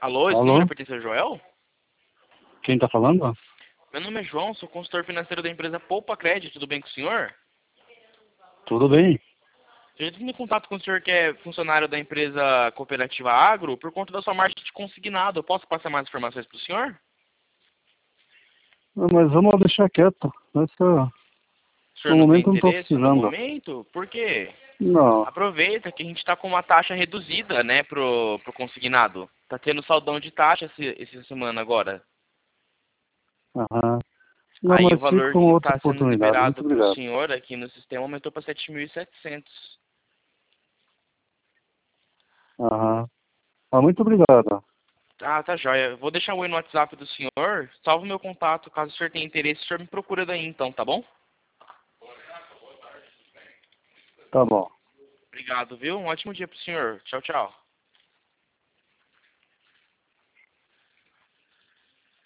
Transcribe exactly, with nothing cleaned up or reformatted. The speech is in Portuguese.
Alô, esse Alô? número pertence ao Joel? Quem tá falando? Meu nome é João, sou consultor financeiro da empresa Poupa Crédito, tudo bem com o senhor? Tudo bem? Eu já tive em contato com o senhor que é funcionário da empresa Cooperativa Agro por conta da sua margem de consignado. Eu posso passar mais informações para o senhor? Ah, mas vamos deixar quieto. Essa, O senhor no não tem momento eu não tô interesse no precisando. momento? Por quê? Não. Aproveita que a gente está com uma taxa reduzida, né, pro, pro consignado. Tá tendo saldão de taxa esse, essa semana agora. Aham. Não, Aí o mas fica valor com que outra está sendo oportunidade. Muito liberado para o obrigado. senhor aqui no sistema aumentou para sete mil e setecentos. Aham. Ah, muito obrigado. Ah, tá joia. Vou deixar o oi no WhatsApp do senhor. Salve o meu contato. Caso o senhor tenha interesse, o senhor me procura daí então, tá bom? Tá bom. Obrigado, viu? Um ótimo dia pro senhor. Tchau, tchau.